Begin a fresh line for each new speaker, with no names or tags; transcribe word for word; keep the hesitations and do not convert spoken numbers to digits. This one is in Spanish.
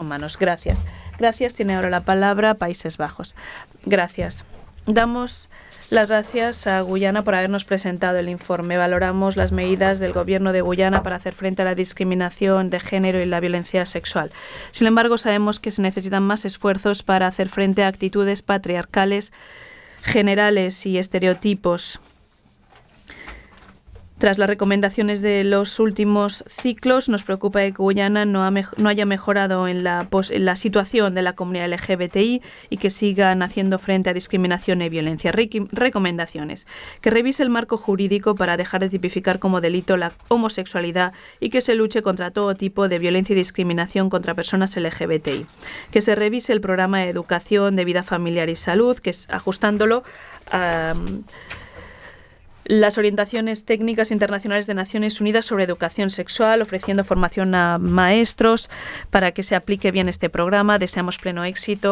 humanos. Gracias. Gracias. Tiene ahora la palabra Países Bajos. Gracias. Damos las gracias a Guyana por habernos presentado el informe. Valoramos las medidas del Gobierno de Guyana para hacer frente a la discriminación de género y la violencia sexual. Sin embargo, sabemos que se necesitan más esfuerzos para hacer frente a actitudes patriarcales, generales y estereotipos. Tras las recomendaciones de los últimos ciclos, nos preocupa que Guyana no, ha no haya mejorado en la, en la situación de la comunidad L G B T I y que sigan haciendo frente a discriminación y violencia. Re recomendaciones. Que revise el marco jurídico para dejar de tipificar como delito la homosexualidad y que se luche contra todo tipo de violencia y discriminación contra personas L G B T I. Que se revise el programa de educación de vida familiar y salud, que es ajustándolo a... Um, las orientaciones técnicas internacionales de Naciones Unidas sobre educación sexual, ofreciendo formación a maestros para que se aplique bien este programa. Deseamos pleno éxito.